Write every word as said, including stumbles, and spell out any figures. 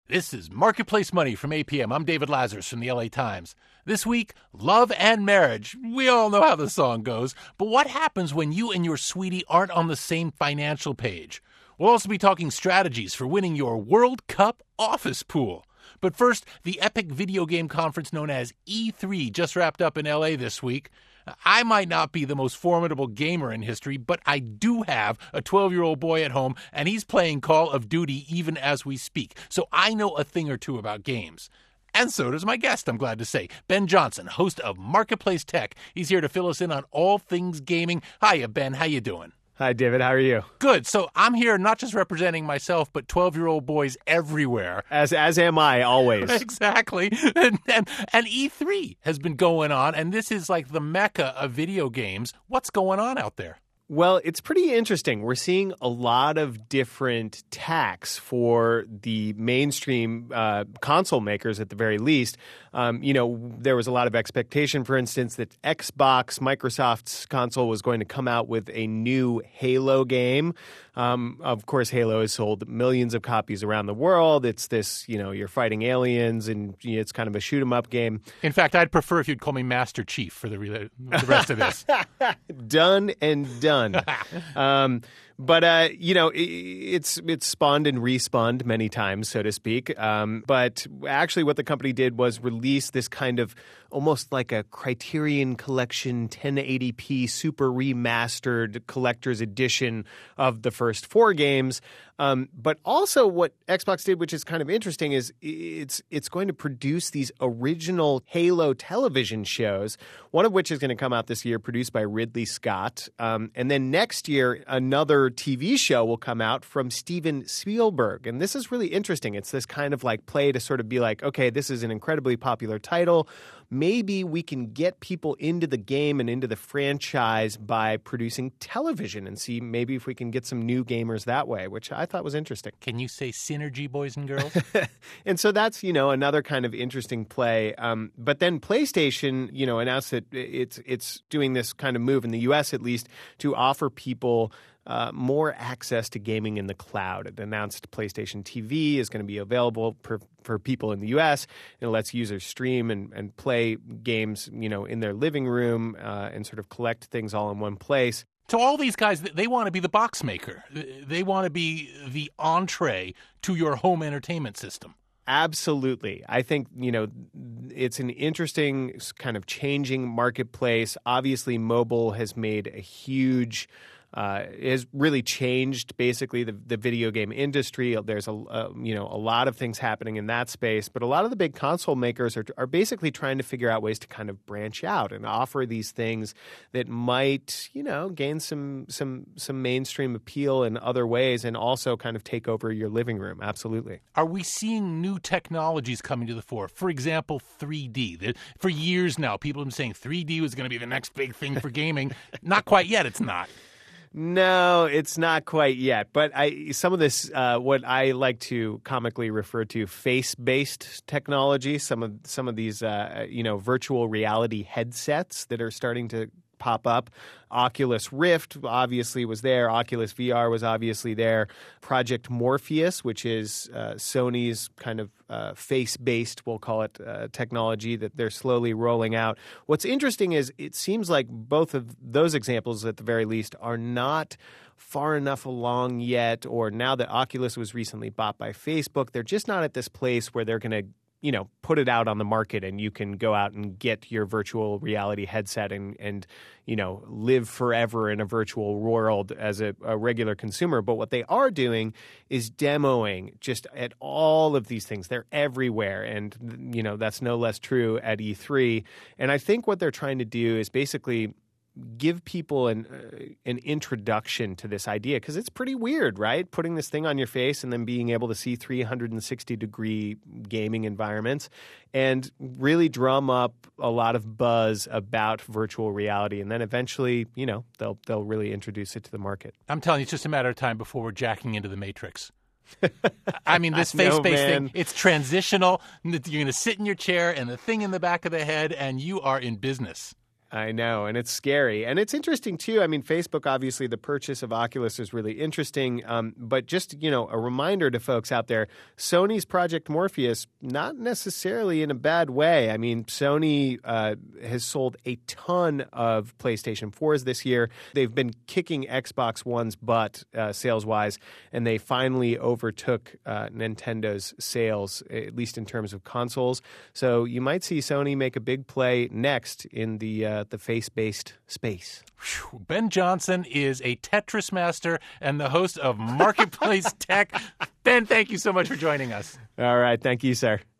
This is Marketplace Money from A P M. I'm David Lazarus from the L A Times. This week, love and marriage. We all know how the song goes, but what happens when you and your sweetie aren't on the same financial page? We'll also be talking strategies for winning your World Cup office pool. But first, the epic video game conference known as E three just wrapped up in L A this week. I might not be the most formidable gamer in history, but I do have a twelve-year-old boy at home, and he's playing Call of Duty even as we speak. So I know a thing or two about games. And so does my guest, I'm glad to say, Ben Johnson, host of Marketplace Tech. He's here to fill us in on all things gaming. Hiya, Ben. How you doing? Hi, David. How are you? Good. So I'm here not just representing myself, but twelve-year-old boys everywhere. As as am I, always. Exactly. And, and, and E three has been going on, and this is like the mecca of video games. What's going on out there? Well, it's pretty interesting. We're seeing a lot of different tacks for the mainstream uh, console makers at the very least. Um, you know, there was a lot of expectation, for instance, that Xbox, Microsoft's console, was going to come out with a new Halo game. Um, of course, Halo has sold millions of copies around the world. It's this, you know, you're fighting aliens, and you know, it's kind of a shoot-'em-up game. In fact, I'd prefer if you'd call me Master Chief for the, re- the rest of this. Done and done. um, but, uh, you know, it, it's it's spawned and respawned many times, so to speak. Um, but actually what the company did was release this kind of almost like a Criterion Collection ten eighty p super remastered collector's edition of the first four games. Um, but also what Xbox did, which is kind of interesting, is it's it's going to produce these original Halo television shows, one of which is going to come out this year, produced by Ridley Scott. Um, and then next year, another T V show will come out from Steven Spielberg. And this is really interesting. It's this kind of like play to sort of be like, okay, this is an incredibly popular title. Maybe we can get people into the game and into the franchise by producing television and see maybe if we can get some new gamers that way, which I thought was interesting. Can you say synergy, boys and girls? And so that's, you know, another kind of interesting play. Um, but then PlayStation, you know, announced that it's it's doing this kind of move in the U S at least to offer people Uh, more access to gaming in the cloud. It announced PlayStation T V is going to be available per, for people in the U S. It lets users stream and, and play games, you know, in their living room uh, and sort of collect things all in one place. So all these guys, they want to be the box maker. They want to be the entree to your home entertainment system. Absolutely. I think, you know, it's an interesting kind of changing marketplace. Obviously, mobile has made a huge Uh, has really changed basically the, the video game industry. There's a uh, you know a lot of things happening in that space, but a lot of the big console makers are are basically trying to figure out ways to kind of branch out and offer these things that might you know gain some some some mainstream appeal in other ways and also kind of take over your living room. Absolutely. Are we seeing new technologies coming to the fore? For example, three D. For years now, people have been saying three D was going to be the next big thing for gaming. Not quite yet. It's not. No, it's not quite yet. But I, some of this, uh, what I like to comically refer to face-based technology, some of some of these, uh, you know, virtual reality headsets that are starting to pop up. Oculus Rift obviously was there. Oculus V R was obviously there. Project Morpheus, which is uh, Sony's kind of uh, face-based, we'll call it, uh, technology that they're slowly rolling out. What's interesting is it seems like both of those examples, at the very least, are not far enough along yet, or now that Oculus was recently bought by Facebook, they're just not at this place where they're going to you know, put it out on the market and you can go out and get your virtual reality headset and, and you know, live forever in a virtual world as a, a regular consumer. But what they are doing is demoing just at all of these things. They're everywhere. And, you know, that's no less true at E three. And I think what they're trying to do is basically give people an uh, an introduction to this idea, because it's pretty weird, right? Putting this thing on your face and then being able to see three hundred sixty degree gaming environments and really drum up a lot of buzz about virtual reality. And then eventually, you know, they'll they'll really introduce it to the market. I'm telling you, it's just a matter of time before we're jacking into the Matrix. I mean, this face-based no, thing, it's transitional. You're going to sit in your chair and the thing in the back of the head, and you are in business. I know, and it's scary. And it's interesting, too. I mean, Facebook, obviously, the purchase of Oculus is really interesting. Um, but just, you know, a reminder to folks out there, Sony's Project Morpheus, not necessarily in a bad way. I mean, Sony uh, has sold a ton of PlayStation fours this year. They've been kicking Xbox One's butt uh, sales-wise, and they finally overtook uh, Nintendo's sales, at least in terms of consoles. So you might see Sony make a big play next in the uh, the face-based space. Ben Johnson is a Tetris master and the host of Marketplace Tech. Ben, thank you so much for joining us. All right. Thank you, sir.